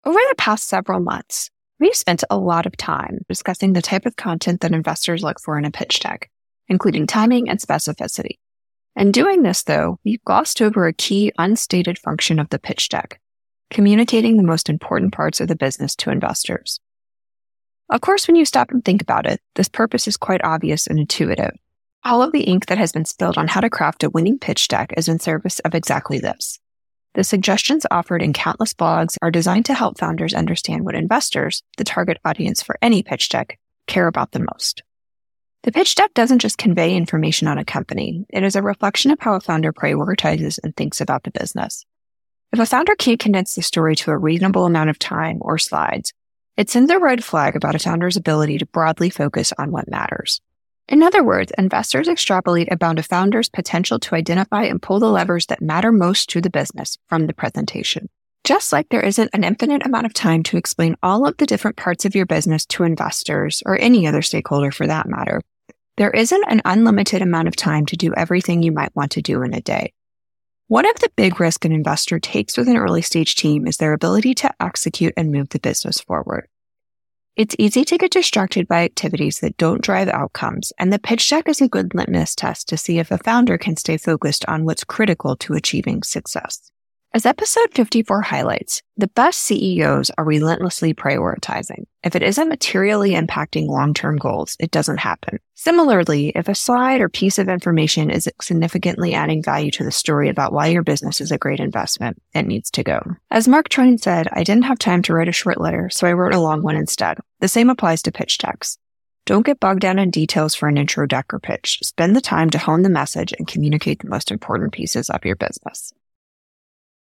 Over the past several months, we've spent a lot of time discussing the type of content that investors look for in a pitch deck, including timing and specificity. In doing this, though, we've glossed over a key unstated function of the pitch deck, communicating the most important parts of the business to investors. Of course, when you stop and think about it, this purpose is quite obvious and intuitive. All of the ink that has been spilled on how to craft a winning pitch deck is in service of exactly this. The suggestions offered in countless blogs are designed to help founders understand what investors, the target audience for any pitch deck, care about the most. The pitch deck doesn't just convey information on a company. It is a reflection of how a founder prioritizes and thinks about the business. If a founder can't condense the story to a reasonable amount of time or slides, it sends a red flag about a founder's ability to broadly focus on what matters. In other words, investors extrapolate about a founder's potential to identify and pull the levers that matter most to the business from the presentation. Just like there isn't an infinite amount of time to explain all of the different parts of your business to investors or any other stakeholder for that matter, there isn't an unlimited amount of time to do everything you might want to do in a day. One of the big risks an investor takes with an early stage team is their ability to execute and move the business forward. It's easy to get distracted by activities that don't drive outcomes, and the pitch deck is a good litmus test to see if a founder can stay focused on what's critical to achieving success. As episode 54 highlights, the best CEOs are relentlessly prioritizing. If it isn't materially impacting long-term goals, it doesn't happen. Similarly, if a slide or piece of information is significantly adding value to the story about why your business is a great investment, it needs to go. As Mark Twain said, I didn't have time to write a short letter, so I wrote a long one instead. The same applies to pitch decks. Don't get bogged down in details for an intro deck or pitch. Spend the time to hone the message and communicate the most important pieces of your business.